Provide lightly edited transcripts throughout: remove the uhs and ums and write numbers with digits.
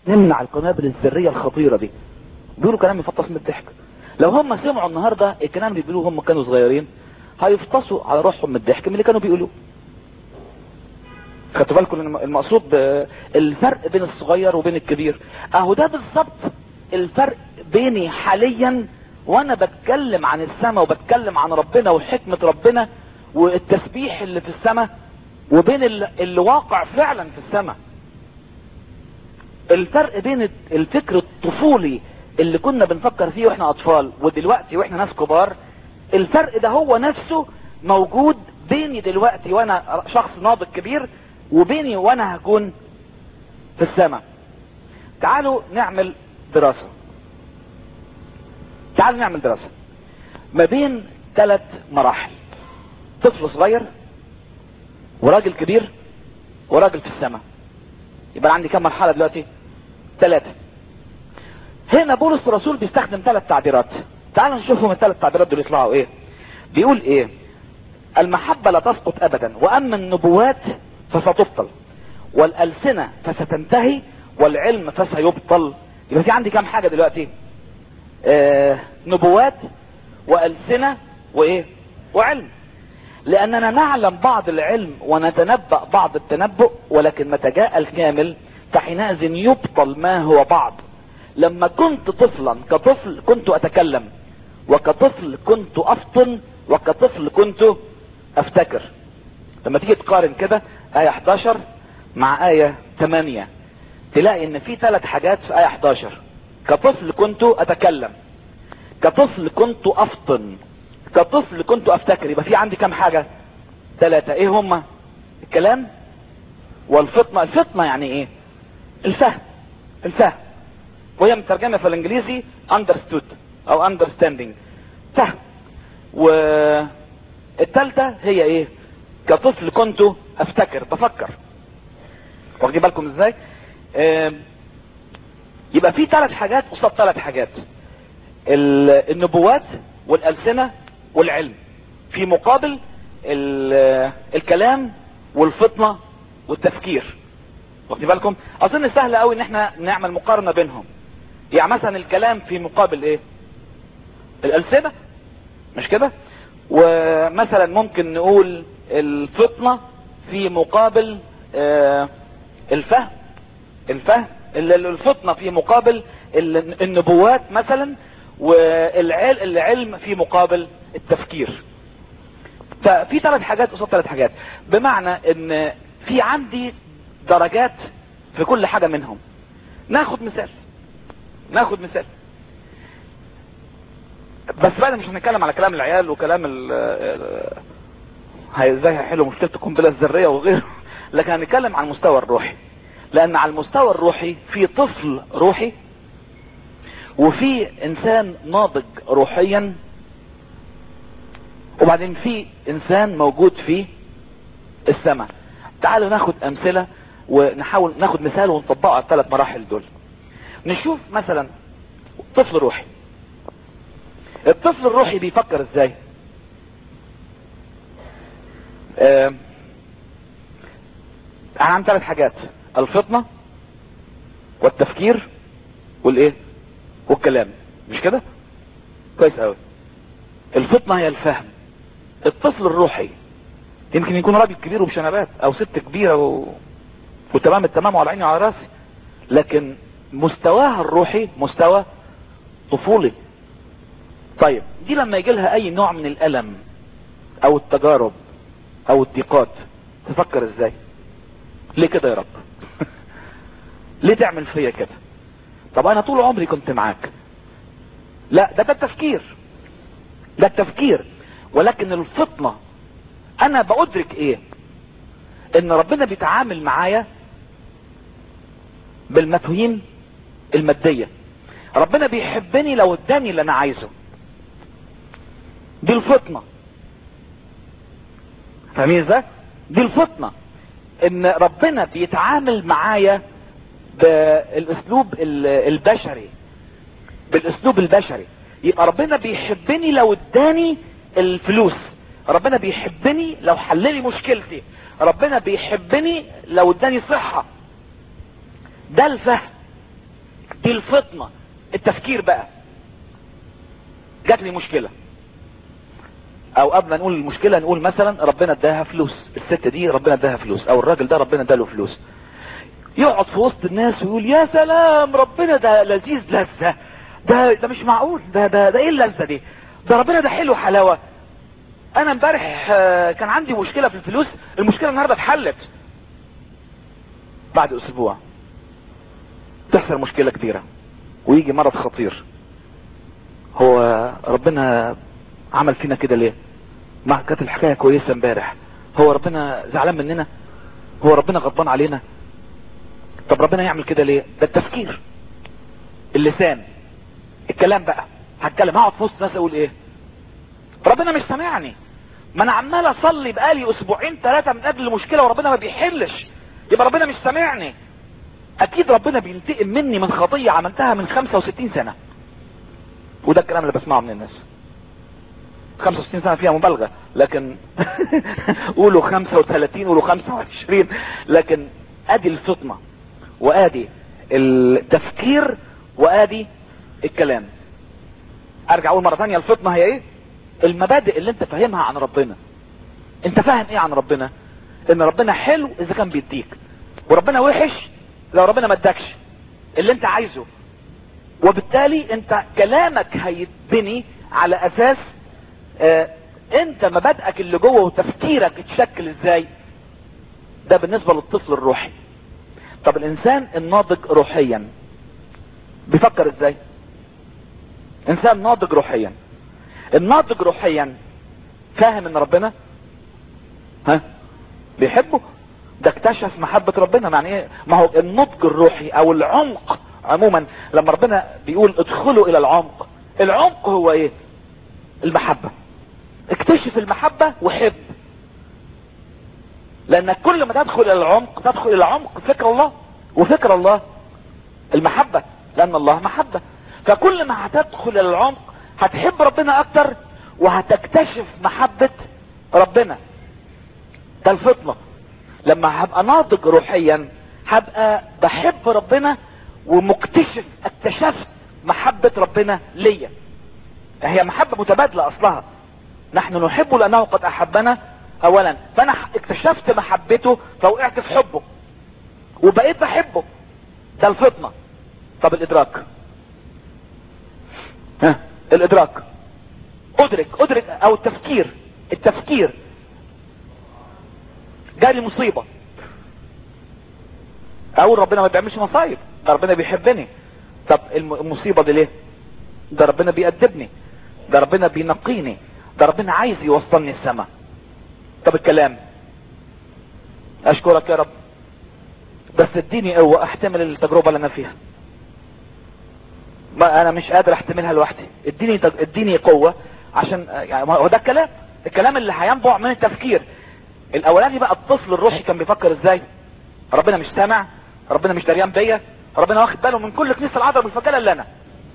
نمنع القنابل الذريه الخطيره دي. بيقولوا كلام يفطس من الضحك. لو هم سمعوا النهارده الكلام اللي بيقولوه هم كانوا صغيرين هيفطسوا على روحهم من الضحك من اللي كانوا بيقولوه. خدتوا بالكم المقصود الفرق بين الصغير وبين الكبير؟ اهو ده بالظبط الفرق بيني حاليا وانا بتكلم عن السماء وبتكلم عن ربنا وحكمة ربنا والتسبيح اللي في السماء، وبين اللي واقع فعلا في السماء. الفرق بين الفكر الطفولي اللي كنا بنفكر فيه واحنا اطفال ودلوقتي واحنا ناس كبار، الفرق ده هو نفسه موجود بيني دلوقتي وانا شخص ناضج كبير وبيني وانا هكون في السماء. تعالوا نعمل دراسة. ما بين 3 مراحل: طفل صغير وراجل كبير وراجل في السماء. يبقى عندي كم مرحلة دلوقتي؟ 3. هنا بولس الرسول بيستخدم 3 تعبيرات. تعالوا نشوفهم ال3 تعبيرات دول يطلعوا ايه. بيقول ايه؟ المحبة لا تسقط ابدا، واما النبوات فستبطل، والألسنة فستنتهي، والعلم فسيبطل. يبقى في عندي كم حاجة دلوقتي؟ نبوات وألسنة وايه؟ وعلم. لاننا نعلم بعض العلم ونتنبأ بعض التنبؤ، ولكن متى جاء الكامل فحينئذ يبطل ما هو بعض. لما كنت طفلا كطفل كنت اتكلم، وكطفل كنت افطن، وكطفل كنت افتكر. لما تيجي تقارن كده آية 11 مع آية 8 تلاقي ان في 3 حاجات في آية 11: كطفل كنت اتكلم، كطفل كنت افطن، كطفل كنت افتكر. يبقى في عندي كم حاجة؟ 3. ايه هما؟ الكلام والفطنة. الفطنة يعني ايه؟ الفهم. وهي مترجمة في الانجليزي understood او understanding، فهم. والثالثة هي ايه؟ كطفل كنت افتكر، بفكر. واخدين بالكم ازاي؟ يبقى في 3 حاجات قصاد 3 حاجات: النبوات والألسنة والعلم، في مقابل الكلام والفطنة والتفكير. واخدين بالكم؟ اظن سهل قوي ان احنا نعمل مقارنة بينهم. يعني مثلا الكلام في مقابل ايه؟ الألسنة، مش كده؟ ومثلا ممكن نقول الفطنة في مقابل الفهم. الفطنة في مقابل النبوات مثلا، والعلم في مقابل التفكير. ففي 3 حاجات قصاد 3 حاجات، بمعنى ان في عندي درجات في كل حاجة منهم. ناخد مثال. بس بقى مش هنتكلم على كلام العيال وكلام ازاي هيحلوا مشكلة القنبلة الذرية وغيره، لكن هنتكلم عن المستوى الروحي. لان على المستوى الروحي في طفل روحي، وفي انسان ناضج روحيا، وبعدين في انسان موجود في السماء. تعالوا ناخد امثلة ونحاول ناخد مثال ونطبقه على ال3 مراحل دول. نشوف مثلا طفل روحي. الطفل الروحي بيفكر ازاي؟ عن 3 حاجات: الفطنة والتفكير والايه؟ والكلام. مش كده؟ كويس قوي. الفطنة هي الفهم. الطفل الروحي يمكن يكون راجل كبير وبشنبات او ست كبيرة وتمام التمام وعلى عيني وعلى راسي، لكن مستواها الروحي مستوى طفولي. طيب دي لما يجي لها اي نوع من الالم او التجارب او الضيقات تفكر ازاي؟ ليه كده يا رب؟ ليه تعمل فيا كده؟ طب انا طول عمري كنت معاك. لا، ده التفكير. ولكن الفطنة انا بأدرك ايه؟ ان ربنا بيتعامل معايا بالمفاهيم المادية. ربنا بيحبني لو اداني اللي انا عايزه. دي الفطنة. فاهمين ازاي؟ دي الفطنة، ان ربنا بيتعامل معايا بالاسلوب البشري. يبقى ربنا بيحبني لو اداني الفلوس، ربنا بيحبني لو حللي مشكلتي، ربنا بيحبني لو اداني صحة. ده الفهم. دي الفطنة. التفكير بقى، جات لي مشكلة، او قبل ما نقول المشكلة نقول مثلا ربنا اداها فلوس، الست دي ربنا اداها فلوس، او الراجل ده ربنا اداله فلوس، يقعد في وسط الناس ويقول يا سلام ربنا ده لذيذ لذة، ده مش معقول، ده ايه اللذة دي، ده ربنا ده حلو حلاوة. انا امبارح كان عندي مشكلة في الفلوس، المشكلة النهاردة اتحلت. بعد اسبوع تحصل مشكلة كبيرة ويجي مرض خطير. هو ربنا عمل فينا كده ليه؟ ما كانت الحكاية كويسة امبارح، هو ربنا زعلان مننا؟ هو ربنا غضبان علينا؟ طب ربنا يعمل كده ليه؟ ده التفكير، اللسان، الكلام بقى. هتكلم، هقعد في وسط ناس اقول ايه؟ ربنا مش سامعني، ما انا عمال اصلي بقالي اسبوعين 3 من اجل المشكلة وربنا ما بيحلش، يبقى ربنا مش سامعني. اكيد ربنا بينتقم مني من خطية عملتها من 65 سنة. وده الكلام اللي بسمعه من الناس. 65 سنة فيها مبالغة، لكن قولوا 35، قولوا 25، لكن ادي الفطنة وادي التفكير وادي الكلام. ارجع اقول مرة ثانية، الفطنة هي ايه؟ المبادئ اللي انت فاهمها عن ربنا. انت فاهم ايه عن ربنا؟ ان ربنا حلو اذا كان بيديك، وربنا وحش لو ربنا ما ادكش اللي انت عايزه. وبالتالي انت كلامك هيتبني على اساس انت مبادئك اللي جوه وتفكيرك اتشكل ازاي. ده بالنسبة للطفل الروحي. طب الانسان الناضج روحيا بيفكر ازاي؟ انسان ناضج روحيا، الناضج روحيا فاهم ان ربنا بيحبه، ده اكتشف محبة ربنا. يعني ايه؟ ما هو النضج الروحي او العمق عموما، لما ربنا بيقول ادخلوا الى العمق، العمق هو ايه؟ المحبة. اكتشف المحبة وحب، لانك كل ما تدخل الى العمق تدخل الى عمق فكر الله، وفكر الله المحبة، لان الله محبة. فكل ما هتدخل الى العمق هتحب ربنا اكتر وهتكتشف محبة ربنا. ده الفطنة. لما هبقى ناضج روحيا هبقى بحب ربنا ومكتشف، اكتشفت محبة ربنا ليا. هي محبة متبادلة اصلها، نحن نحبه لانه قد احبنا اولا، فانا اكتشفت محبته فوقعت في حبه وبقيت بحبه. ده الفطنة. طب الادراك، الادراك، ادرك او التفكير جالي مصيبة، اقول ربنا ما بيعملش مصايب، ده ربنا بيحبني. طب المصيبة دي ليه؟ ده ربنا بيأدبني، ده ربنا بينقيني، ده ربنا عايز يوصلني السماء. طب الكلام، اشكرك يا رب بس اديني قوة احتمل التجربة اللي انا فيها، ما انا مش قادر احتملها لوحدي، اديني قوة عشان يعني هو ده الكلام اللي هينبع من التفكير الاولاني. بقى الطفل الروحي كان بيفكر ازاي؟ ربنا مش سامع، ربنا مش دريان بيا، ربنا واخد باله من كل كنيسة العذراء بالفجالة اللي انا.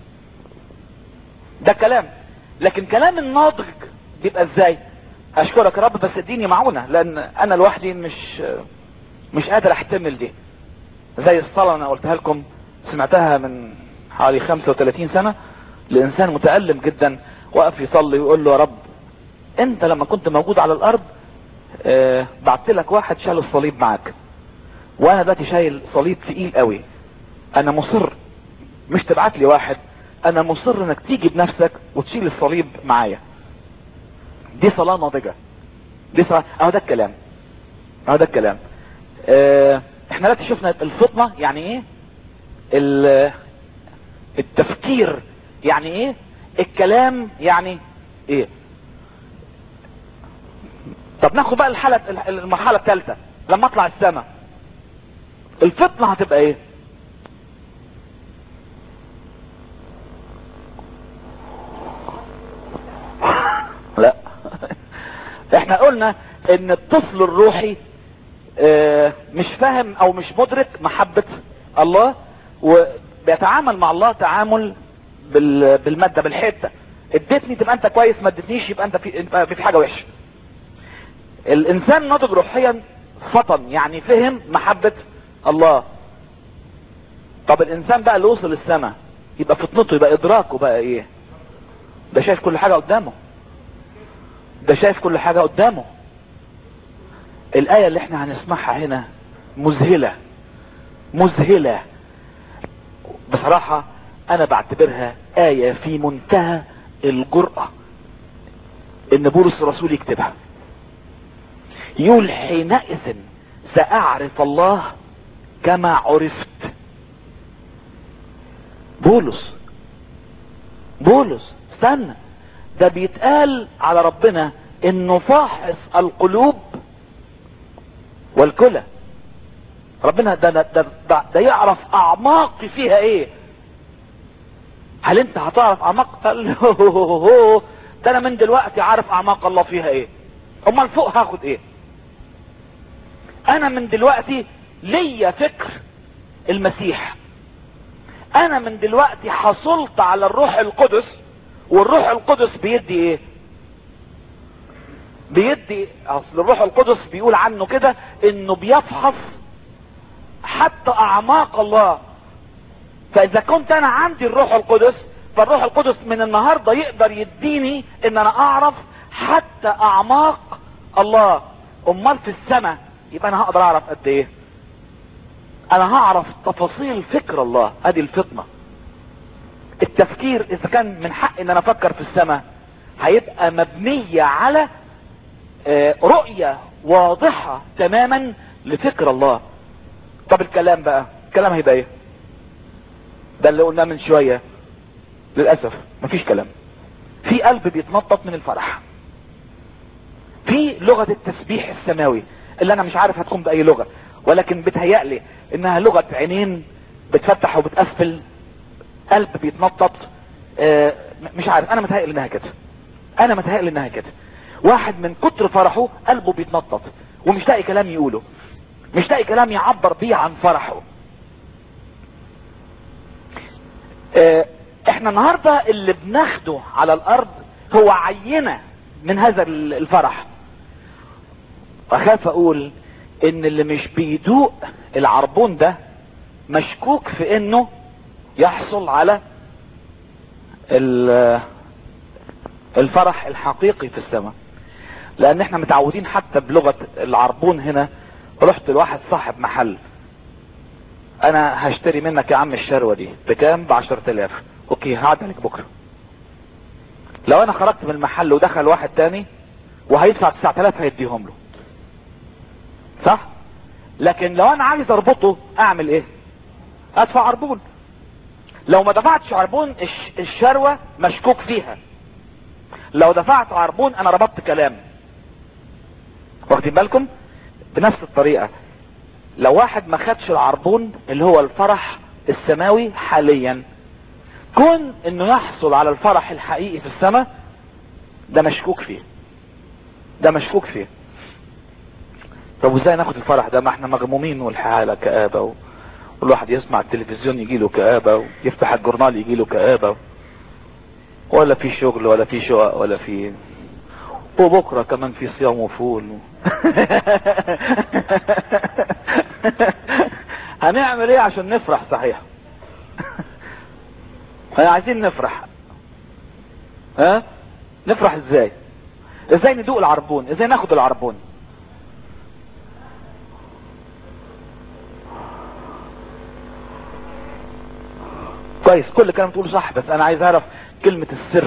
ده كلام. لكن كلام الناضج بيبقى ازاي؟ اشكرك يا رب بس اديني معونة، لان انا لوحدي مش قادر احتمل دي. زي الصلاة انا قلتها لكم، سمعتها من حوالي 35 سنة لانسان متألم جدا، وقف يصلي ويقول له يا رب انت لما كنت موجود على الارض بعت لك واحد شال الصليب معاك، وانا دلوقتي شايل صليب تقيل قوي، انا مصر مش تبعت لي واحد، انا مصر انك تيجي بنفسك وتشيل الصليب معايا. دي صلاة ناضجة، دي صلاة. اهو ده الكلام. احنا دلوقتي شفنا الفطنة يعني ايه، التفكير يعني ايه، الكلام يعني ايه. طب ناخد بقى المرحلة الثالثة لما اطلع السماء، الفطنة هتبقى ايه؟ لا احنا قلنا ان الطفل الروحي مش فاهم او مش مدرك محبة الله، وبيتعامل مع الله تعامل بالمادة بالحتة، اديتني تبقى انت كويس، ما اديتنيش يبقى انت في حاجة وحشة. الانسان ناضج روحيا فطن، يعني فهم محبة الله. طب الانسان بقى اللي وصل السماء يبقى فطنته، يبقى ادراكه بقى ايه؟ ده شايف كل حاجة قدامه، ده شايف كل حاجة قدامه. الآية اللي احنا هنسمعها هنا مذهلة مذهلة بصراحة. انا بعتبرها آية في منتهى الجرأة ان بولس الرسول يكتبها. يقول حينئذ سأعرف الله كما عرفت. بولس استنى، ده بيتقال على ربنا انه فاحص القلوب والكلى. ربنا ده يعرف اعماق فيها ايه. هل انت هتعرف اعماق؟ ده انا من دلوقتي عارف اعماق الله فيها ايه، امال فوق هاخد ايه؟ انا من دلوقتي ليا فكر المسيح. انا من دلوقتي حصلت على الروح القدس، والروح القدس بيدي ايه؟ بيدي، اصل الروح القدس بيقول عنه كده انه بيفحص حتى اعماق الله. فاذا كنت انا عندي الروح القدس، فالروح القدس من النهاردة يقدر يديني ان انا اعرف حتى اعماق الله. امال في السماء يبقى انا هقدر اعرف قد ايه؟ انا هعرف تفاصيل فكر الله. ادي الفطنة. التفكير اذا كان من حق ان انا افكر في السماء هيبقى مبنية على رؤية واضحة تماما لفكر الله. طب الكلام بقى، الكلام هيبقى ايه؟ ده اللي قلناه من شوية. للأسف مفيش كلام. في قلب بيتنطط من الفرح، في لغة التسبيح السماوي اللي انا مش عارف هتكون بأي لغة، ولكن بتهيألي انها لغة عينين بتفتح وبتقفل، قلب بيتنطط. مش عارف، انا متهيألي انها كده. واحد من كتر فرحه قلبه بيتنطط ومش لاقي كلام يقوله، مش لاقي كلام يعبر بيه عن فرحه. احنا النهاردة اللي بناخده على الارض هو عينة من هذا الفرح. اخاف اقول ان اللي مش بيدوق العربون ده مشكوك في انه يحصل على الفرح الحقيقي في السماء. لان احنا متعودين حتى بلغة العربون هنا. رحت لواحد صاحب محل، انا هشتري منك يا عم الشروة دي بكام؟ ب10,000. اوكي هعد عليك بكرة. لو انا خرجت من المحل ودخل واحد تاني وهيدفع 9,000 هيديهم له، صح؟ لكن لو انا عايز اربطه اعمل ايه؟ ادفع عربون. لو ما دفعتش عربون الشروة مشكوك فيها. لو دفعت عربون انا ربطت كلام. واخدين بالكم؟ بنفس الطريقة لو واحد ما خدش العربون اللي هو الفرح السماوي حاليا، كون انه يحصل على الفرح الحقيقي في السماء ده مشكوك فيه. طب وازاي ناخد الفرح ده؟ ما احنا مغمومين والحالة كآبة، والواحد يسمع التلفزيون يجيله كآبة، ويفتح الجورنال يجيله كآبة، ولا في شغل ولا في شقق ولا في، وبكرة كمان في صيام وفول. هنعمل ايه عشان نفرح؟ صحيح عايزين نفرح. نفرح ازاي ندوق العربون؟ ازاي ناخد العربون؟ كويس، كل كلام تقوله صح، بس انا عايز اعرف كلمة السر.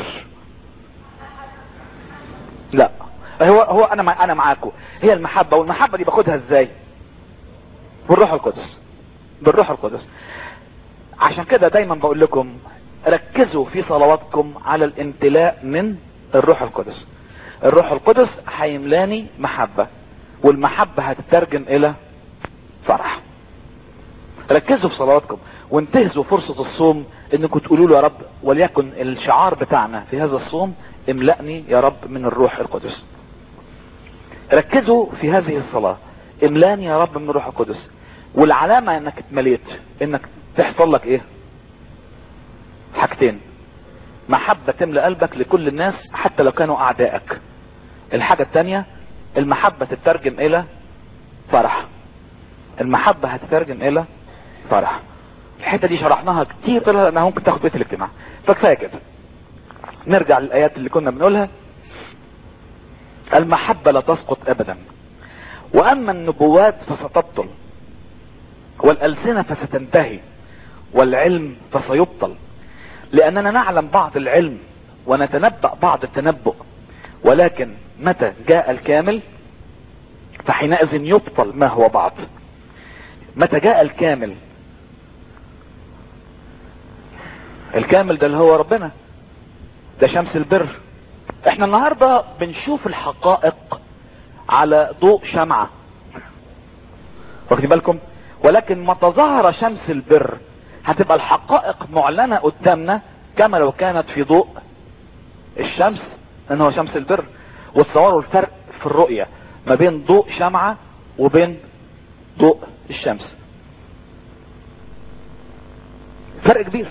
لا هو انا معاكم. هي المحبة، والمحبة دي باخدها ازاي؟ بالروح القدس. عشان كده دايما بقول لكم ركزوا في صلواتكم على الامتلاء من الروح القدس. الروح القدس هيملاني محبة، والمحبة هتترجم الى فرح. ركزوا في صلواتكم وانتهزوا فرصة الصوم انكم تقولوا له يا رب، وليكن الشعار بتاعنا في هذا الصوم املأني يا رب من الروح القدس. ركزوا في هذه الصلاة، املاني يا رب من الروح القدس. والعلامة انك اتمليت انك تحصل لك ايه؟ حاجتين: محبة تملأ قلبك لكل الناس حتى لو كانوا اعدائك. الحاجة التانية المحبة تترجم الى فرح. المحبة هتترجم الى فرح. الحتة دي شرحناها كتير لانها ممكن تاخد بيت الاجتماع، فكفاية كده. نرجع للآيات اللي كنا بنقولها. المحبة لا تسقط ابدا، واما النبوات فستبطل، والألسنة فستنتهي، والعلم فسيبطل، لأننا نعلم بعض العلم ونتنبأ بعض التنبؤ، ولكن متى جاء الكامل فحينئذ يبطل ما هو بعض. متى جاء الكامل؟ الكامل ده اللي هو ربنا، ده شمس البر. احنا النهاردة بنشوف الحقائق على ضوء شمعة، واخدين بالكم؟ ولكن متى ظهر شمس البر هتبقى الحقائق معلنة قدامنا كما لو كانت في ضوء الشمس، لان هو شمس البر. وتصوروا الفرق في الرؤية ما بين ضوء شمعة وبين ضوء الشمس، فرق كبير.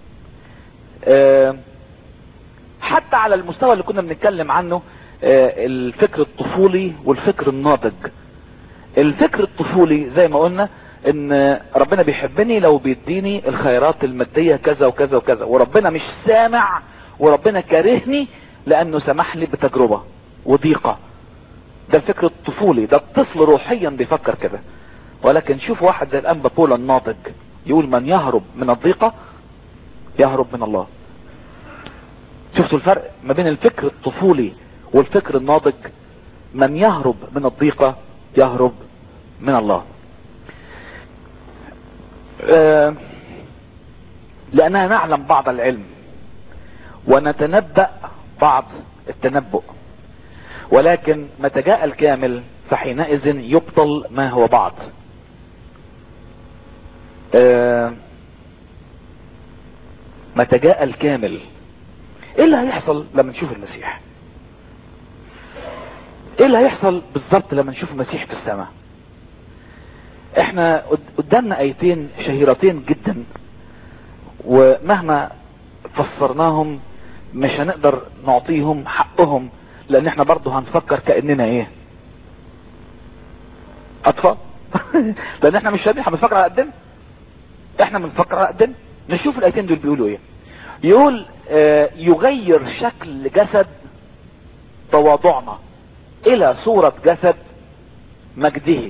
حتى على المستوى اللي كنا بنتكلم عنه، الفكر الطفولي والفكر الناضج. الفكر الطفولي زي ما قلنا ان ربنا بيحبني لو بيديني الخيرات المادية كذا وكذا وكذا، وربنا مش سامع، وربنا كارهني لانه سمح لي بتجربة وضيقة. ده الفكر الطفولي، ده الطفل روحيا بيفكر كده. ولكن شوف واحد زي الانبا بولا الناضج يقول من يهرب من الضيقة يهرب من الله. شفتوا الفرق ما بين الفكر الطفولي والفكر الناضج؟ من يهرب من الضيقة يهرب من الله. لأننا نعلم بعض العلم ونتنبأ بعض التنبؤ، ولكن متى جاء الكامل فحينئذ يبطل ما هو بعض. متى جاء الكامل، ايه اللي هيحصل لما نشوف المسيح؟ ايه اللي هيحصل بالظبط لما نشوف المسيح في السماء؟ احنا قدامنا ايتين شهيرتين جدا، ومهما فسرناهم مش هنقدر نعطيهم حقهم، لان احنا برضو هنفكر كأننا ايه؟ اطفال. لان احنا مش شايفين، هنفكر على قدنا. احنا بنفكر على قدنا. نشوف الايتين دول بيقولوا ايه. يقول يغير شكل جسد تواضعنا الى صورة جسد مجده.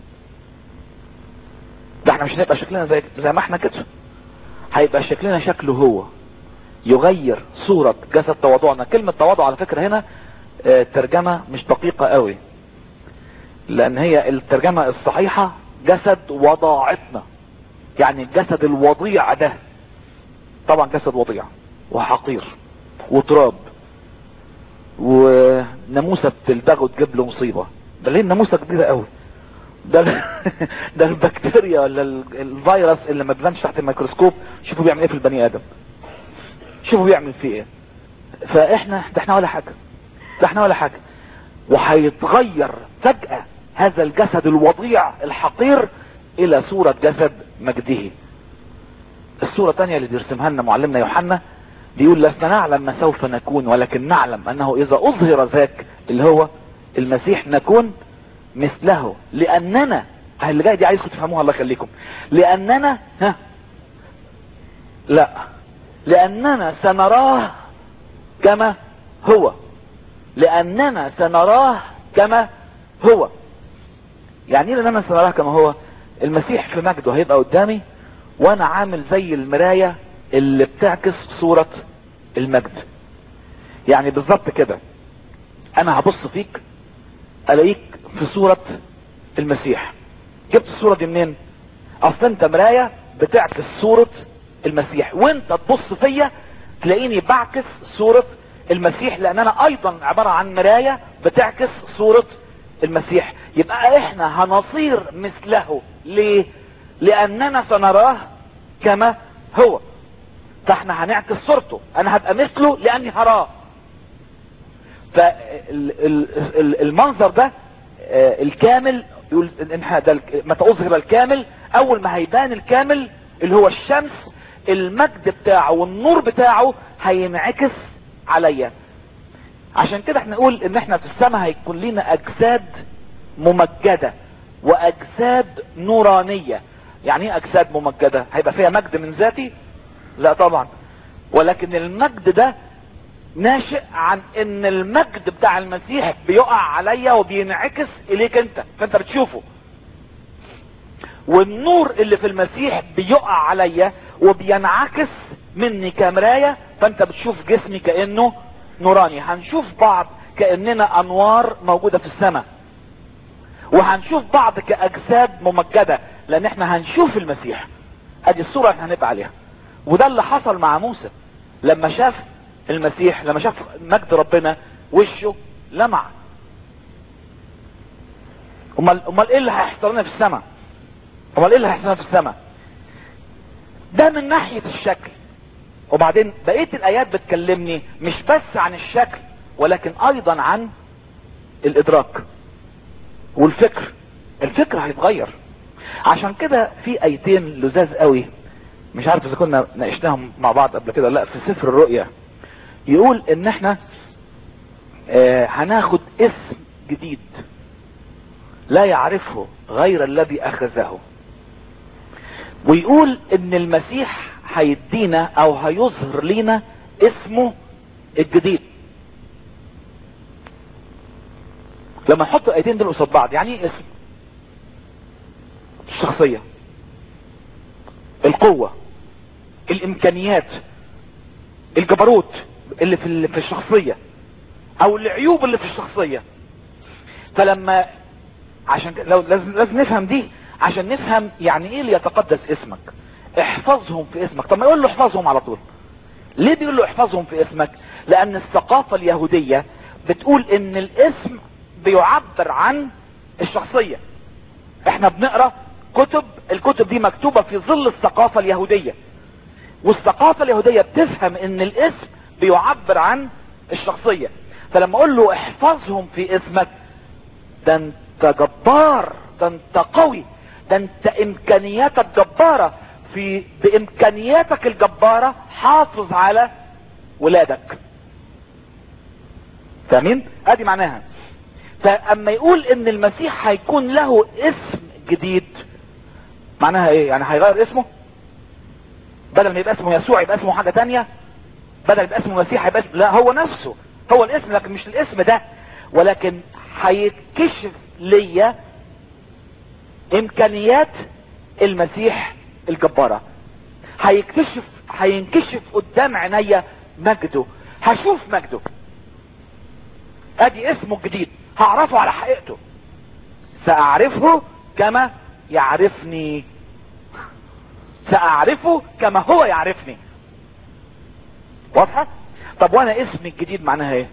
ده احنا مش هنبقى شكلنا زي ما احنا كده، هيبقى شكلنا شكله هو. يغير صورة جسد تواضعنا. كلمة تواضع على فكرة هنا ترجمة مش دقيقة قوي، لان هي الترجمة الصحيحة جسد وضاعتنا، يعني الجسد الوضيع ده. طبعا جسد وضيع وحقير وتراب، وناموسة بتلدغه وتجيب له مصيبة. ده ليه الناموسة كبيرة قوي؟ ده البكتيريا ولا الفيروس اللي ما بيبانش تحت الميكروسكوب. شوفوا بيعمل ايه في البني ادم، شوفوا بيعمل فيه ايه. فاحنا ده احنا ولا حاجة، ده احنا ولا حاجة. وهيتغير فجأة هذا الجسد الوضيع الحقير الى صورة جسد مجده. الصورة الثانية اللي بيرسمها لنا معلمنا يوحنا بيقول لسنا نعلم ما سوف نكون، ولكن نعلم انه اذا اظهر ذاك اللي هو المسيح نكون مثله، لاننا اللي جاي دي عايزكم تفهموها الله يخليكم. لاننا لاننا سنراه كما هو. لاننا سنراه كما هو. يعني ايه لاننا سنراه كما هو؟ المسيح في مجده هيبقى قدامي وانا عامل زي المراية اللي بتعكس صورة المجد. يعني بالظبط كده انا هبص فيك الاقيك في صورة المسيح. جبت الصورة دي منين؟ اصل انت مراية بتعكس صورة المسيح، وانت تبص فيا تلاقيني بعكس صورة المسيح، لان انا ايضا عبارة عن مراية بتعكس صورة المسيح. يبقى احنا هنصير مثله. ليه؟ لاننا سنراه كما هو. فاحنا هنعكس صورته، انا هبقى مثله لاني هراه. فالمنظر ده الكامل يقول متى اظهر الكامل، اول ما هيبان الكامل اللي هو الشمس، المجد بتاعه والنور بتاعه هينعكس عليا. عشان كده احنا نقول ان احنا في السماء هيكون لنا اجساد ممجدة واجساد نورانية. يعني ايه اجساد ممجدة؟ هيبقى فيها مجد من ذاتي؟ لا طبعا. ولكن المجد ده ناشئ عن ان المجد بتاع المسيح بيقع عليا وبينعكس اليك انت، فانت بتشوفه. والنور اللي في المسيح بيقع عليا وبينعكس مني كمراية، فانت بتشوف جسمي كأنه نوراني. هنشوف بعض كأننا انوار موجودة في السماء، وهنشوف بعض كأجساد ممجدة، لان احنا هنشوف المسيح. ادي الصورة اللي هنبقى عليها. وده اللي حصل مع موسى لما شاف المسيح، لما شاف مجد ربنا وشه لمع. امال ايه اللي هيحصل لنا في السماء؟ امال ايه اللي هيحصل لنا في السماء؟ ده من ناحية الشكل. وبعدين بقية الايات بتكلمني مش بس عن الشكل، ولكن ايضا عن الادراك والفكر. الفكر هيتغير. عشان كده في ايتين لذاذ قوي، مش عارف اذا كنا ناقشناهم مع بعض قبل كده لا، في سفر الرؤيا يقول ان احنا هناخد اسم جديد لا يعرفه غير الذي اخذه. ويقول ان المسيح هيدينا او هيظهر لنا اسمه الجديد. لما نحط الايتين دول قصاد بعض، يعني ايه اسم؟ الشخصية، القوة، الامكانيات، الجبروت اللي في الشخصية، او العيوب اللي في الشخصية. فلما عشان لازم نفهم دي عشان نفهم يعني ايه اللي يتقدس اسمك. احفظهم في اسمك. طب ما يقول له احفظهم على طول. ليه بيقول له احفظهم في اسمك؟ لان الثقافة اليهودية بتقول ان الاسم بيعبر عن الشخصية. احنا بنقرأ الكتب دي مكتوبة في ظل الثقافة اليهودية، والثقافة اليهودية بتفهم ان الاسم بيعبر عن الشخصية. فلما اقول له احفظهم في اسمك، ده انت جبار، ده انت قوي، ده انت امكانياتك جبارة. بامكانياتك الجبارة حافظ على ولادك. فاهمين؟ ادي معناها. فاما يقول ان المسيح هيكون له اسم جديد، معناها ايه؟ يعني هيغير اسمه، بدل ما يبقى اسمه يسوع يبقى اسمه حاجة تانية، بدل يبقى اسمه مسيح يبقى اسمه، لا هو نفسه هو الاسم، لكن مش الاسم ده. ولكن هيتكشف ليا امكانيات المسيح الجبارة. هينكشف قدام عينيا مجده، هشوف مجده. ادي اسمه الجديد، هعرفه على حقيقته. سأعرفه كما يعرفني، سأعرفه كما هو يعرفني. واضحة؟ طب وانا اسمي الجديد معناها ايه؟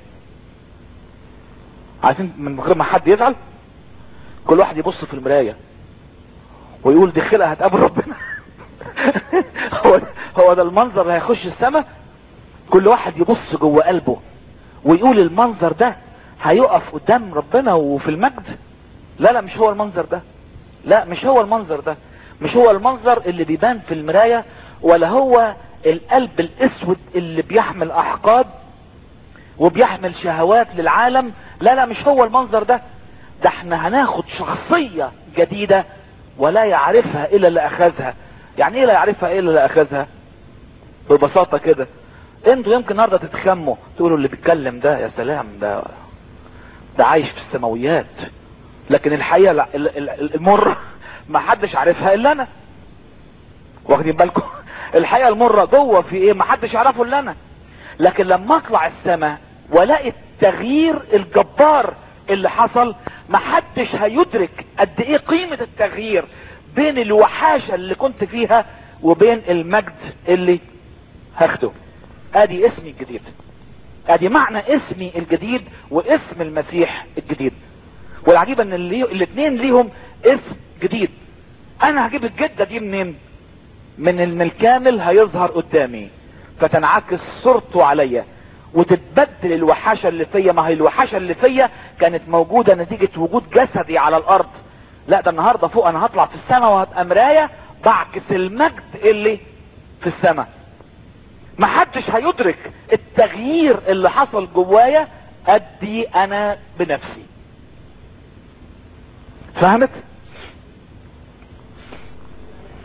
عايزين من غير ما حد يزعل كل واحد يبص في المراية ويقول دي خلقة هتقابل ربنا. هو ده المنظر اللي هيخش السماء. كل واحد يبص جوه قلبه ويقول المنظر ده هيقف قدام ربنا وفي المجد. لا مش هو المنظر ده. لا مش هو المنظر ده. مش هو المنظر اللي بيبان في المراية، ولا هو القلب الاسود اللي بيحمل احقاد وبيحمل شهوات للعالم. لا مش هو المنظر ده. ده احنا هناخد شخصية جديدة ولا يعرفها الا اللي اخذها. يعني ايه لا يعرفها الا اللي اخذها؟ ببساطة كده، انتوا يمكن النهارده تتخموا تقولوا اللي بيتكلم ده يا سلام، ده عايش في السماويات. لكن الحقيقة المرة ما حدش عارفها الا انا. واخدين بالكم؟ الحقيقة المرة جوه في ايه ما حدش يعرفه الا انا. لكن لما اطلع السماء والاقي التغيير الجبار اللي حصل، ما حدش هيدرك قد ايه قيمة التغيير بين الوحاشة اللي كنت فيها وبين المجد اللي هاخده. ادي اسمي الجديد، ادي معنى اسمي الجديد واسم المسيح الجديد. والعجيب ان الاثنين ليهم اسم جديد. انا هجيب الجدة دي منين؟ من ان الكامل هيظهر قدامي فتنعكس صورته عليا وتتبدل الوحاشة اللي فيا. ما هي الوحاشة اللي فيا كانت موجودة نتيجة وجود جسدي على الارض. لا ده النهاردة فوق انا هطلع في السماء وهبقى مراية بعكس المجد اللي في السماء. محدش هيدرك التغيير اللي حصل جوايا ادي انا بنفسي. فهمت؟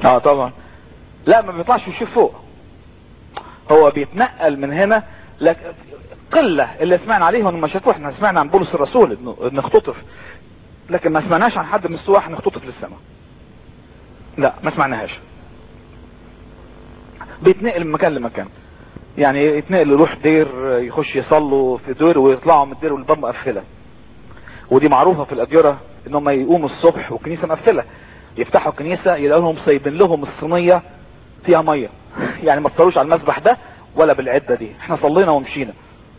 طبعا. لا ما بيطلعش يشوف فوق، هو بيتنقل من هنا. لكن قلة اللي سمعنا عليه انه ما شافوه. احنا سمعنا عن بولس الرسول انه اختطف، لكن ما سمعناش عن حد من السواح انه اختطف للسماء. لا ما سمعناهاش. بيتنقل من مكان لمكان، يعني يتنقل يروح دير، يخش يصلوا في دير ويطلعوا من الدير والباب مقفله. ودي معروفه في الاديره انهم يقوموا الصبح والكنيسه مقفله، يفتحوا الكنيسه يلاقوا لهم سايبين لهم الصينيه فيها ميه يعني ما تصلوش على المسبح ده ولا بالعده دي، احنا صلينا ومشينا.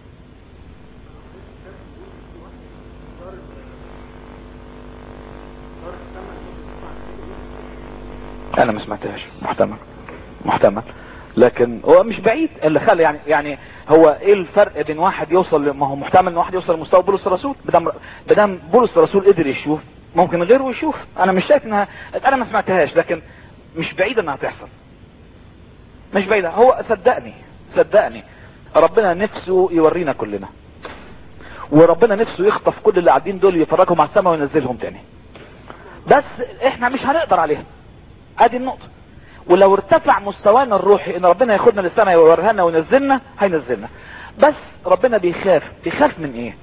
انا ما سمعتهاش. محتمل لكن هو مش بعيد اللي خلى يعني هو ايه الفرق بين واحد يوصل، ما هو محتمل ان واحد يوصل لمستوى بولس الرسول. بدام بولس الرسول قدر يشوف، ممكن غيره يشوف. انا مش شايف انها، انا ما سمعتهاش، لكن مش بعيد انها تحصل، مش بعيدة. هو صدقني ربنا نفسه يورينا كلنا، وربنا نفسه يخطف كل اللي قاعدين دول يفرجهم على السماء وينزلهم تاني، بس احنا مش هنقدر عليها. ادي النقطة. ولو ارتفع مستوانا الروحي ان ربنا ياخدنا للسماء ويوريها لنا وينزلنا، هينزلنا. بس ربنا بيخاف من ايه؟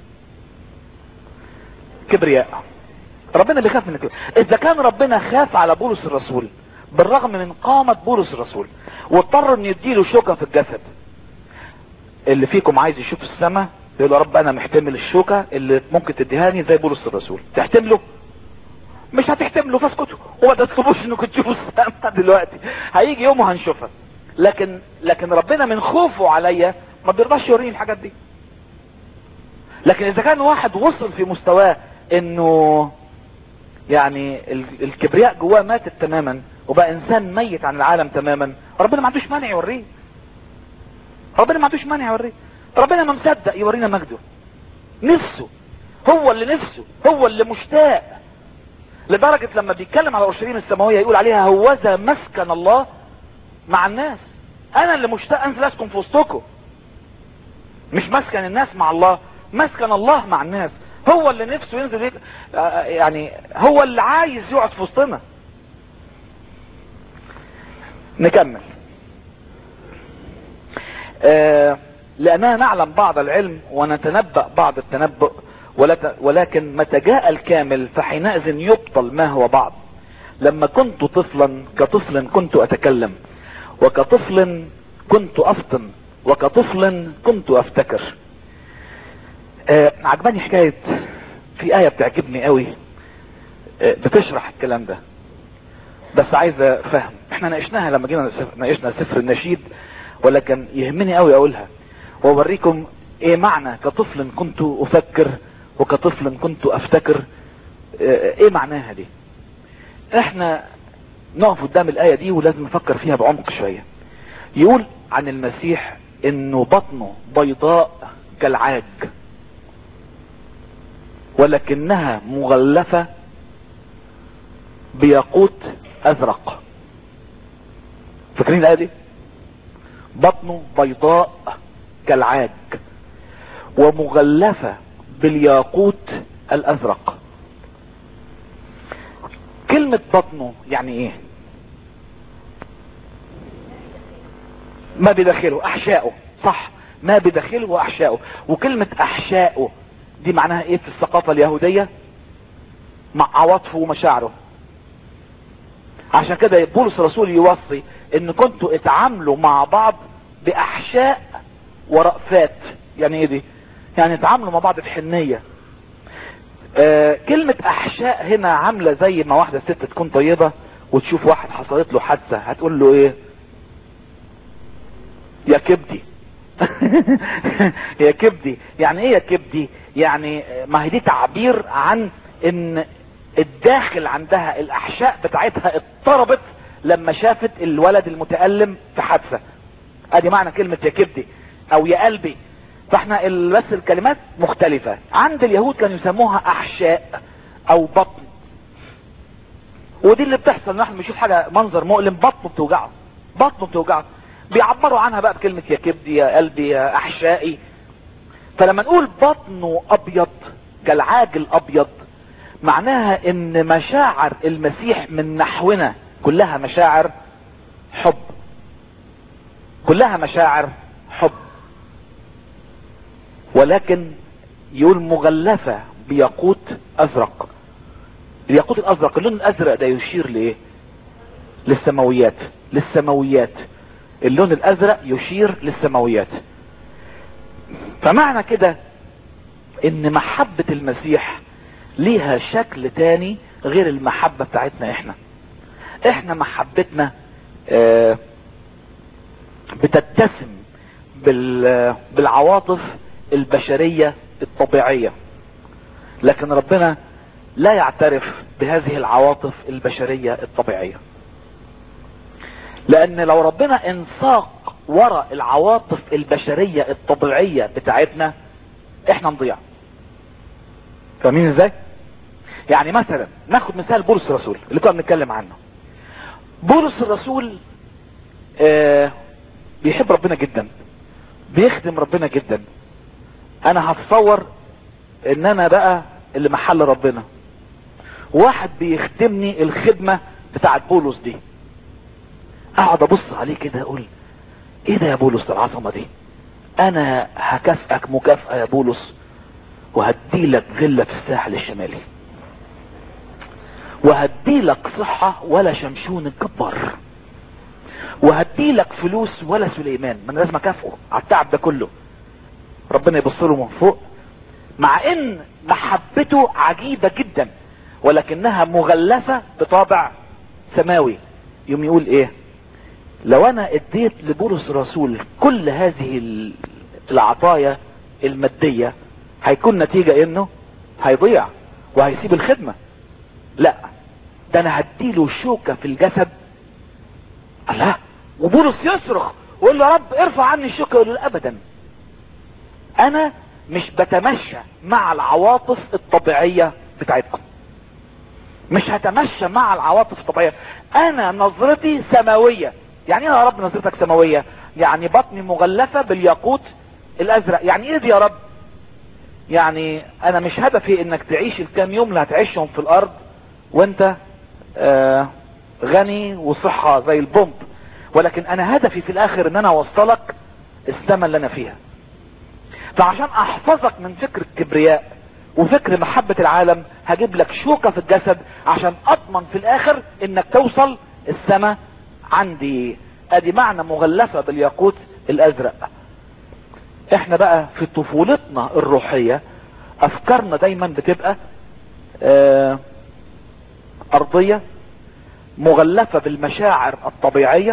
كبرياء. ربنا بيخاف من الكبرياء. اذا كان ربنا خاف على بولس الرسول بالرغم من قامة بولس الرسول واضطر ان يديله شوكة في الجسد، اللي فيكم عايز يشوف السماء يقول يا رب انا محتمل الشوكة اللي ممكن تديهاني زي بولس الرسول. تحتمله؟ مش هتحتمله، فاسكتوا وما تطلبوش انكم تشوفوا السماء دلوقتي، هيجي يوم وهنشوفها. لكن ربنا من خوفه عليا ما بيرضاش يوريني الحاجات دي. لكن اذا كان واحد وصل في مستواه انه يعني الكبرياء جواه ماتت تماما وبقى انسان ميت عن العالم تماما، ربنا ما عندوش مانع يوريه. ربنا ما مصدق يورينا مجده. نفسه، هو اللي مشتاق، لدرجة لما بيتكلم على اورشليم السماوية يقول عليها هوذا مسكن الله مع الناس. انا اللي مشتاق انزل اسكن في وسطكم. مش مسكن الناس مع الله، مسكن الله مع الناس. هو اللي نفسه ينزل يعني هو اللي عايز يقعد في وسطنا. نكمل. لاننا نعلم بعض العلم ونتنبأ بعض التنبؤ، ولكن متى جاء الكامل فحينئذ يبطل ما هو بعض. لما كنت طفلا كطفل كنت اتكلم، وكطفل كنت افطن، وكطفل كنت افتكر. عجباني حكاية في آية بتعجبني قوي بتشرح الكلام ده، بس عايزة فهم. احنا ناقشناها لما جينا ناقشنا سفر النشيد، ولكن يهمني قوي اقولها واوريكم ايه معنى كطفل كنت افكر وكطفل كنت افتكر. ايه معناها دي؟ احنا نقف قدام الآية دي ولازم نفكر فيها بعمق شوية. يقول عن المسيح انه بطنه بيضاء كالعاج ولكنها مغلفة بياقوت ازرق. فاكرين الآية دي؟ بطنه بيضاء كالعاج ومغلفة بالياقوت الازرق. كلمة بطنه يعني ايه؟ ما بداخله، احشائه. صح، ما بداخله واحشائه. وكلمة احشائه دي معناها ايه في الثقافة اليهودية؟ مع عواطفه ومشاعره. عشان كده بولس الرسول يوصي ان كنتوا اتعاملوا مع بعض باحشاء ورأفات. يعني ايه دي؟ يعني اتعاملوا مع بعض بحنية. كلمة احشاء هنا عاملة زي ما واحدة ست تكون طيبة وتشوف واحد حصلت له حادثة هتقول له ايه؟ يا كبدي. يا كبدي. يعني ايه يا كبدي؟ يعني ما هي دي تعبير عن ان الداخل عندها الاحشاء بتاعتها اضطربت لما شافت الولد المتألم في حادثة. ادي معنى كلمة يا كبدي او يا قلبي. فاحنا بس الكلمات مختلفة. عند اليهود كانوا يسموها احشاء او بطن، ودي اللي بتحصل. نحن بنشوف حاجة منظر مؤلم بطنه بتوجعه بيعبروا عنها بقى بكلمة يا كبدي يا قلبي يا احشائي. فلما نقول بطنه ابيض كالعاج الابيض، معناها ان مشاعر المسيح من نحونا كلها مشاعر حب، كلها مشاعر حب، ولكن يقول مغلفة بياقوت ازرق. الياقوت الازرق، اللون الازرق ده يشير لايه؟ للسماويات، للسماويات. اللون الازرق يشير للسماويات. فمعنى كده ان محبة المسيح ليها شكل تاني غير المحبة بتاعتنا احنا محبتنا بتتسم بالعواطف البشرية الطبيعية، لكن ربنا لا يعترف بهذه العواطف البشرية الطبيعية. لان لو ربنا انساق وراء العواطف البشرية الطبيعية بتاعتنا احنا نضيع. فاهمين ازاي؟ يعني مثلا ناخد مثال بولس الرسول اللي كنا بنتكلم عنه. بولس الرسول بيحب ربنا جدا، بيخدم ربنا جدا. انا هتصور ان انا بقى اللي محل ربنا، واحد بيخدمني الخدمة بتاعت بولس دي، اقعد ابص عليه كده اقول ايه ده يا بولس العظمة دي؟ انا هكافئك مكافأة يا بولس، وهديلك فيلا في الساحل الشمالي، وهديلك صحة ولا شمشون الجبار، وهديلك فلوس ولا سليمان. من لازم اكافئه على التعب ده كله. ربنا يبص له من فوق، مع ان محبته عجيبة جدا ولكنها مغلفة بطابع سماوي. يوم يقول ايه؟ لو انا اديت لبولس الرسول كل هذه العطايا المادية هيكون نتيجة انه هيضيع وهيسيب الخدمة. لا، ده انا هديله شوكة في الجسد. الله، وبولس يصرخ ويقول له يا رب ارفع عني الشوكة. يقول له ابدا، انا مش بتمشى مع العواطف الطبيعية بتاعتكم، مش هتمشى مع العواطف الطبيعية. انا نظرتي سماوية. يعني ايه يا رب نظرتك سماوية؟ يعني بطني مغلفة بالياقوت الازرق. يعني ايه دي يا رب؟ يعني انا مش هدفي انك تعيش الكام يوم اللي هتعيشهم في الارض وانت غني وصحة زي البومب، ولكن انا هدفي في الاخر ان انا اوصلك السماء اللي انا فيها. فعشان احفظك من فكر الكبرياء وفكر محبة العالم هجيب لك شوكة في الجسد عشان اضمن في الاخر انك توصل السماء عندي. ادي معنى مغلفة بالياقوت الازرق. احنا بقى في طفولتنا الروحية افكارنا دايما بتبقى ارضية، مغلفة بالمشاعر الطبيعية.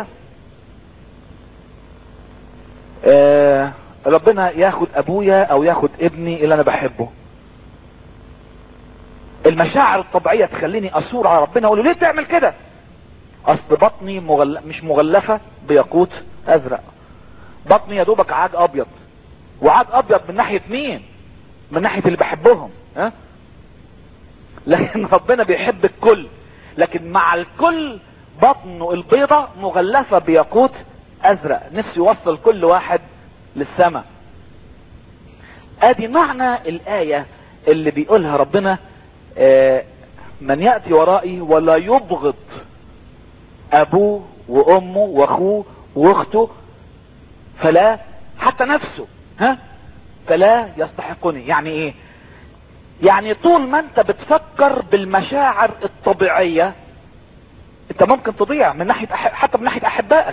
ربنا ياخد ابويا او ياخد ابني اللي انا بحبه، المشاعر الطبيعية تخليني اثور على ربنا اقول له ليه تعمل كده؟ اصل بطني مش مغلفة بياقوت ازرق. بطني يا دوبك عاد ابيض، وعاد ابيض من ناحية مين؟ من ناحية اللي بحبهم. لكن ربنا بيحب الكل، لكن مع الكل بطنه البيضة مغلفة بياقوت ازرق، نفسه يوصل كل واحد للسماء. ادي معنى الاية اللي بيقولها ربنا من يأتي ورائي ولا يبغض ابوه وامه واخوه واخته فلا حتى نفسه فلا يستحقني. يعني ايه؟ يعني طول ما انت بتفكر بالمشاعر الطبيعية انت ممكن تضيع من ناحية حتى من ناحية احبائك.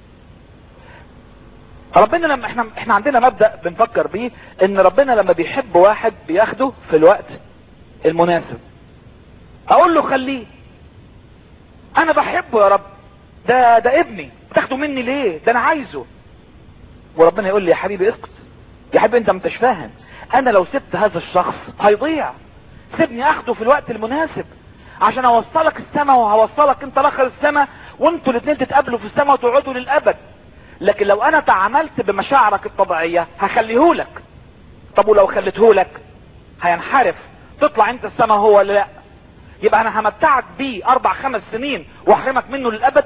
ربنا لما احنا عندنا مبدأ بنفكر بيه ان ربنا لما بيحب واحد بياخده في الوقت المناسب. اقول له خليه، انا بحبه يا رب، ده ابني، تاخده مني ليه؟ ده انا عايزه. وربنا يقول لي يا حبيبي اسكت، يا حبيبي انت مش فاهم، انا لو سبت هذا الشخص هيضيع. سيبني اخده في الوقت المناسب عشان اوصلك السماء وهوصلك انت لاخر السماء، وانتوا الاثنين تتقابلوا في السماء وتقعدوا للابد. لكن لو انا تعاملت بمشاعرك الطبيعية هخليهولك. طب ولو خليتهولك هينحرف، تطلع انت السماء هو لا، يبقى انا همتعك بيه 4-5 سنين واحرمك منه للابد.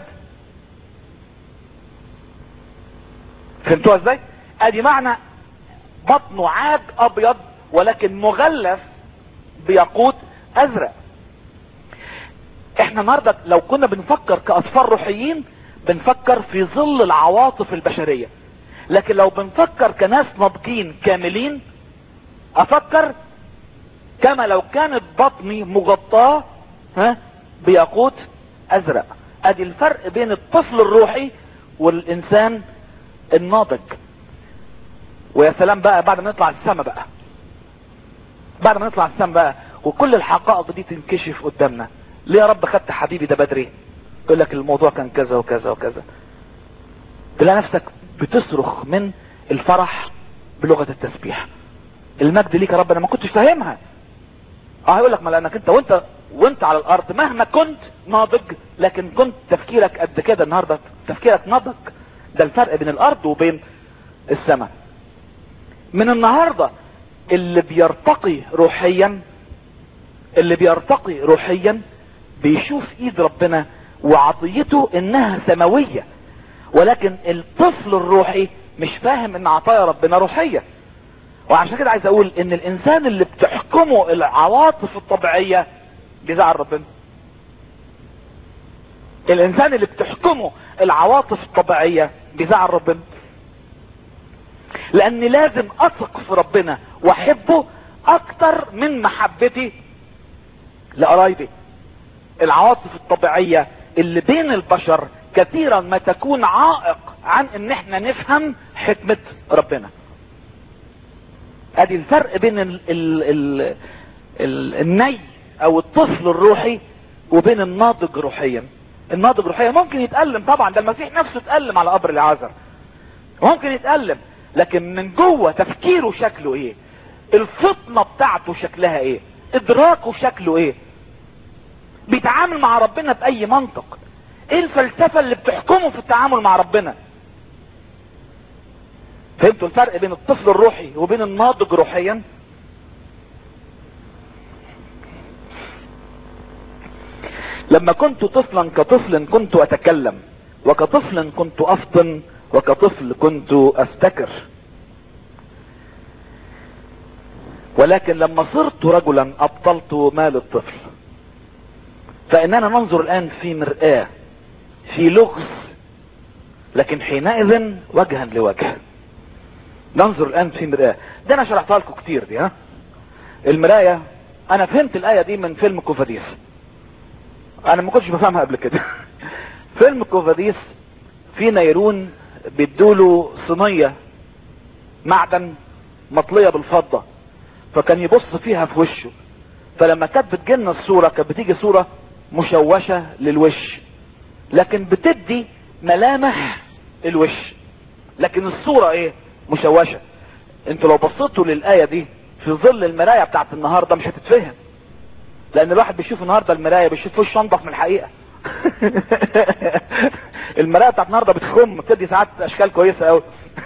فهمتوها ازاي؟ ادي معنى بطنه عاج ابيض ولكن مغلف بياقوت ازرق. احنا النهاردة لو كنا بنفكر كأطفال روحيين بنفكر في ظل العواطف البشرية، لكن لو بنفكر كناس ناضجين كاملين افكر كما لو كانت بطني مغطاة بياقوت ازرق. ادي الفرق بين الطفل الروحي والانسان الناضج. ويا سلام بقى بعد ما نطلع السما بقى، بعد ما نطلع السما بقى وكل الحقائق دي تنكشف قدامنا. ليه يا رب خدت حبيبي ده بدري؟ يقول لك الموضوع كان كذا وكذا وكذا. تلاقي نفسك بتصرخ من الفرح بلغة التسبيح. المجد ليك يا رب، انا ما كنتش فاهمها. هيقول لك ما لانك انت وانت على الارض مهما كنت ناضج لكن كنت تفكيرك قد كده، النهارده تفكيرك نضج. ده الفرق بين الارض وبين السماء. من النهارده اللي بيرتقي روحيا بيشوف ايد ربنا وعطيته انها سماوية، ولكن الطفل الروحي مش فاهم ان عطايا ربنا روحية. وعشان كده عايز اقول ان الانسان اللي بتحكمه العواطف الطبيعية بيزعل ربنا. الانسان اللي بتحكمه العواطف الطبيعية بيزعل ربنا، لاني لازم اثق في ربنا واحبه اكتر من محبتي لقرايبي. العواطف الطبيعية اللي بين البشر كثيرا ما تكون عائق عن ان احنا نفهم حكمة ربنا. ادي الفرق بين الني او الطفل الروحي وبين الناضج روحيا. الناضج روحيا ممكن يتألم طبعا، ده المسيح نفسه اتألم على قبر العازر، ممكن يتألم، لكن من جوه تفكيره شكله ايه؟ الفطنة بتاعته شكلها ايه؟ ادراكه شكله ايه؟ بيتعامل مع ربنا باي منطق؟ ايه الفلسفة اللي بتحكمه في التعامل مع ربنا؟ فهمتوا الفرق بين الطفل الروحي وبين الناضج روحيا؟ لما كنت طفلا كطفل كنت اتكلم، وكطفل كنت افطن، وكطفل كنت افتكر، ولكن لما صرت رجلا ابطلت مال الطفل. فاننا ننظر الان في مرآة في لغز، لكن حينئذ وجها لوجه. ننظر الان في مرآة. ده انا شرحتها لكم كتير دي. المراية انا فهمت الاية دي من فيلم كوفاديس، انا ما كنتش بفهمها قبل كده. فيلم كوفاديس في نيرون بيدوله صينية معدن مطلية بالفضة، فكان يبص فيها في وشه، فلما كانت بتجيلنا الصورة كانت بتيجي صورة مشوشة للوش، لكن بتدي ملامح الوش، لكن الصورة ايه؟ مشوشة. انتوا لو بصيتوا للآية دي في ظل المراية بتاعت النهاردة مش هتتفهم، لان الواحد بيشوف النهاردة المراية بيشوف وشه انضف من الحقيقة. المراية بتاعت النهاردة بتخم، بتدي ساعات اشكال كويسة قوي.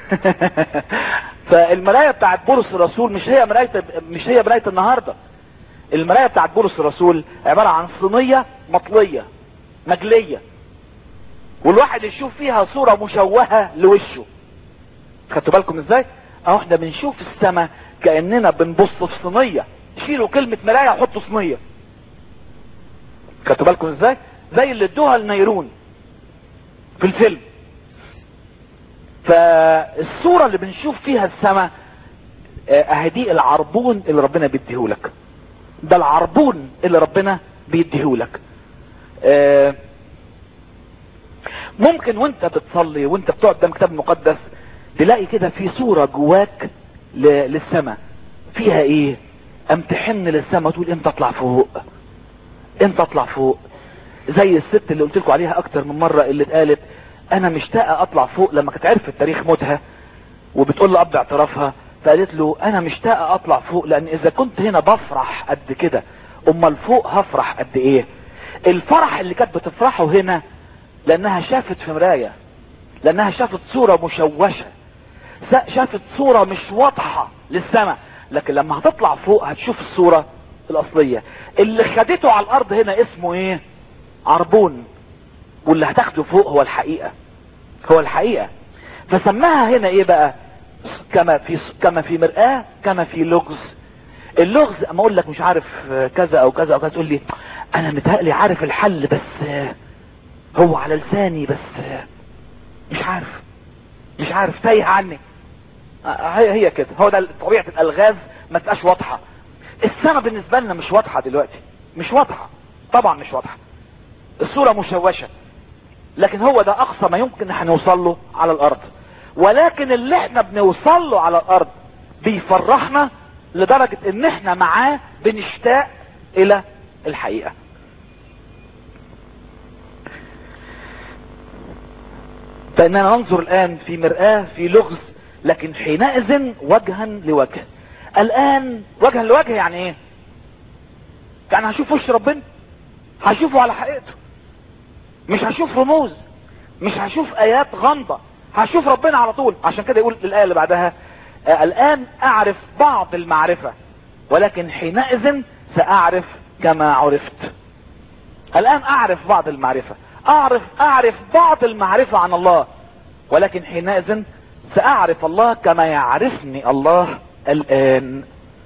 فالمراية بتاعت بولس الرسول مش هي مراية النهاردة. المراية بتاعت بولس الرسول عبارة عن صينية مطلية مجلية، والواحد يشوف فيها صورة مشوهة لوشه. خدتوا بالكم ازاي؟ اهو احنا بنشوف السماء كأننا بنبص في صينية. شيلوا كلمة مراية وحطوا صينية. خدتوا بالكم ازاي؟ زي اللي ادوها لنيرون في الفيلم. فالصورة اللي بنشوف فيها السماء اهدي العربون اللي ربنا بيديهولك. ده العربون اللي ربنا بيديهولك. ممكن وانت بتصلي وانت بتقعد قدام الكتاب المقدس تلاقي كده في صورة جواك للسماء فيها ايه؟ امتحن للسماء تقول امتى اطلع فوق، امتى اطلع فوق. زي الست اللي قلت لكم عليها اكتر من مرة اللي اتقالت انا مشتاقة اطلع فوق لما كانت عرفت تاريخ موتها وبتقول لأب اعترافها، فقالت له انا مشتاقة اطلع فوق لان اذا كنت هنا بفرح قد كده امال فوق هفرح قد ايه. الفرح اللي كانت بتفرحه هنا لانها شافت في مراية، لانها شافت صورة مشوشة، شافت صورة مش واضحة للسماء، لكن لما هتطلع فوق هتشوف الصورة الاصلية. اللي خدته على الارض هنا اسمه ايه؟ عربون، واللي هتاخده فوق هو الحقيقة، هو الحقيقة. فسماها هنا ايه بقى؟ كما في مرآة كما في لغز. اللغز اما اقول لك مش عارف كذا او كذا او كذا، تقول لي انا متهيألي عارف الحل بس هو على لساني بس مش عارف تايه عني. هي كده، هو ده طبيعة الالغاز، ما تبقاش واضحة. السماء بالنسبة لنا مش واضحة دلوقتي، مش واضحة طبعا، مش واضحة، الصورة مشوشة، لكن هو ده اقصى ما يمكن هنوصل له على الارض. ولكن اللي احنا بنوصل له على الارض بيفرحنا لدرجة ان احنا معاه بنشتاق الى الحقيقة. فاننا ننظر الان في مرآة في لغز، لكن حينئذ وجها لوجه. الان وجها لوجه يعني ايه؟ يعني هشوف وش ربنا، هشوفه على حقيقته، مش هشوف رموز، مش هشوف ايات غامضة، هشوف ربنا على طول. عشان كده يقول الايه اللي بعدها الان اعرف بعض المعرفة ولكن حينئذ ساعرف كما عرفت. الان اعرف بعض المعرفة، اعرف بعض المعرفة عن الله، ولكن حينئذ ساعرف الله كما يعرفني الله الان.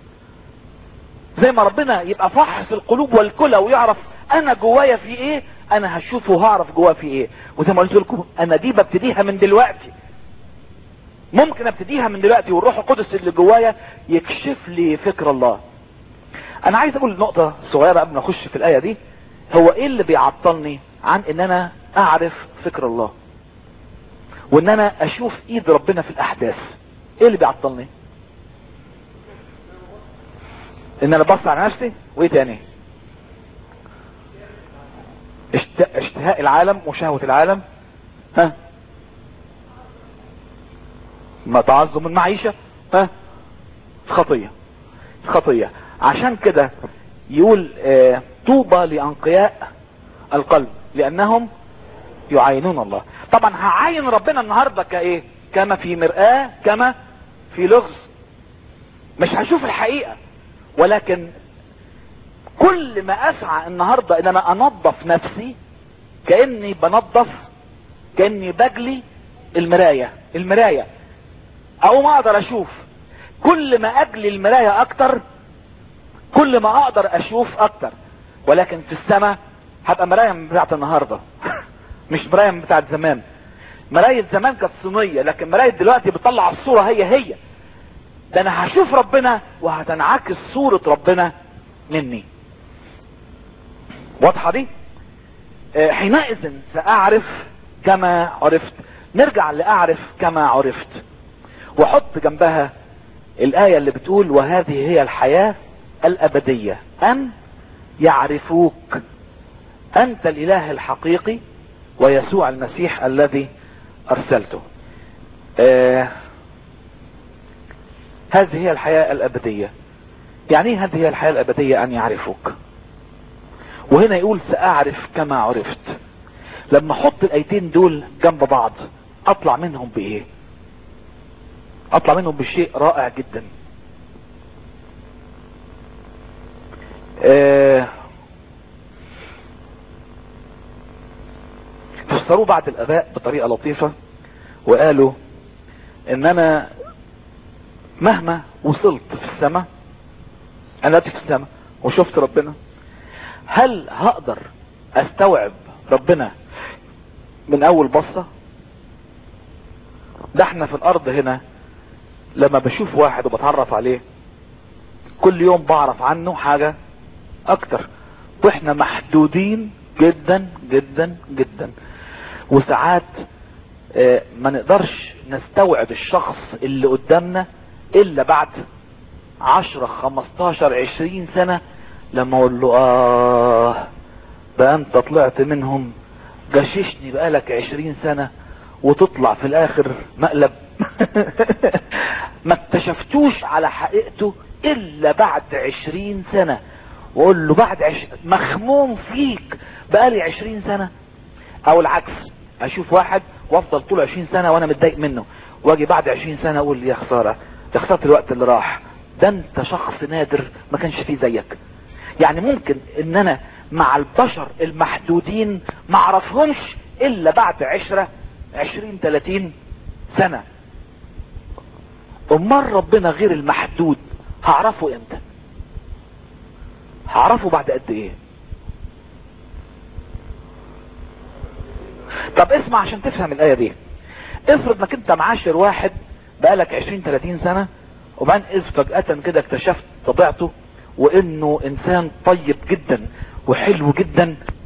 زي ما ربنا يبقى فحص القلوب والكلى ويعرف انا جوايا في ايه، انا هشوفه وهعرف جوايا في ايه. وزي ما قلت لكم انا دي ببتديها من دلوقتي، ممكن ابتديها من دلوقتي والروح القدس اللي جوايا يكشف لي فكر الله. انا عايز اقول نقطة صغيرة قبل ما اخش في الاية دي. هو ايه اللي بيعطلني عن ان انا اعرف فكر الله وان انا اشوف ايد ربنا في الاحداث؟ ايه اللي بيعطلني؟ ان انا بص على نفسي، وايه تاني؟ اشتهاء العالم وشهوة العالم، ما تعظم المعيشة، خطية. عشان كده يقول طوبى لأنقياء القلب لأنهم يعاينون الله. طبعا هعاين ربنا النهاردة كايه؟ كما في مرآة، كما في لغز. مش هشوف الحقيقة، ولكن كل ما اسعى النهاردة ان انا انظف نفسي كأني بنظف، كأني بجلي المراية او ما اقدر اشوف. كل ما اجلي المراية اكتر كل ما اقدر اشوف اكتر. ولكن في السماء هبقى مراية بتاعت النهاردة مش مراية بتاعت زمان. مراية زمان كانت صينية، لكن مراية دلوقتي بتطلع الصورة هي. ده انا هشوف ربنا وهتنعكس صورة ربنا مني. واضحة دي؟ حينئذ سأعرف كما عرفت. نرجع لأعرف كما عرفت وحط جنبها الآية اللي بتقول وهذه هي الحياة الأبدية أن يعرفوك أنت الإله الحقيقي ويسوع المسيح الذي أرسلته. هذه هي الحياة الأبدية. يعني هذه هي الحياة الأبدية أن يعرفوك. وهنا يقول سأعرف كما عرفت. لما احط الايتين دول جنب بعض اطلع منهم بايه؟ اطلع منهم بشيء رائع جدا. فسروه بعض الاباء بطريقة لطيفة وقالوا ان انا مهما وصلت في السماء، انا دلوقتي في السماء وشفت ربنا، هل هقدر استوعب ربنا من اول بصة؟ ده احنا في الارض هنا لما بشوف واحد وبتعرف عليه كل يوم بعرف عنه حاجة اكتر، واحنا محدودين جدا جدا جدا. وساعات ما نقدرش نستوعب الشخص اللي قدامنا الا بعد 10 15 20 سنة لما اقول له ده انت طلعت منهم جششني بقالك 20 سنة وتطلع في الاخر مقلب ما اكتشفتوش على حقيقته الا بعد 20 سنة. واقول له مخموم فيك بقالي 20 سنة. او العكس، اشوف واحد وافضل طول 20 سنة وانا متضايق منه، واجي بعد 20 سنة اقول يا خسارة الوقت اللي راح، ده انت شخص نادر ما كانش فيه زيك. يعني ممكن ان انا مع البشر المحدودين ما اعرفهمش الا بعد 20 30 سنة. امال ربنا غير المحدود هعرفه امتى؟ هعرفه بعد قد ايه؟ طب اسمع عشان تفهم الايه دي. افرض انك انت معاشر واحد بقالك 20-30 سنة، وبعدين اذ فجأة كده اكتشفت طبيعته وانه انسان طيب جدا وحلو جدا